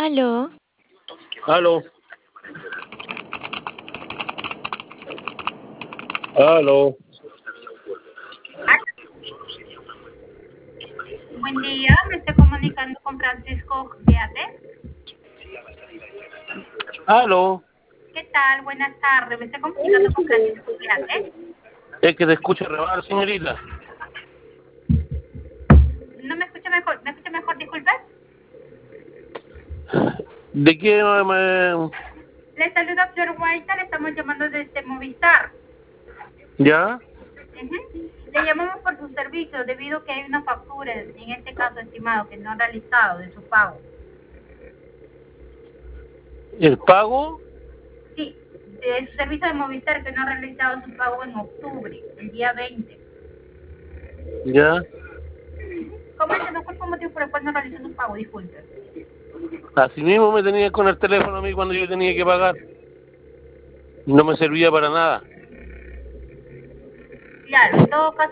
Aló, Aló. Aló. Buen día, me estoy comunicando con Francisco Beate. Aló. ¿Qué tal? Buenas tardes, me estoy comunicando con Francisco Beate. Es que te escucho rebar, señorita. ¿No me escucha mejor, disculpe? ¿De qué me...? Le saluda Flor Guaita, le estamos llamando desde Movistar. ¿Ya? Le llamamos por su servicio debido a que hay una factura, en este caso estimado, que no ha realizado de su pago. ¿El pago? Sí, de su servicio de Movistar que no ha realizado su pago en octubre, el día 20. ¿Ya? Coméntenos cuál fue el motivo por el cual no realizó su pago, disculpe. Así mismo me tenía con el teléfono a mí cuando yo tenía que pagar. No me servía para nada. Claro, en todo caso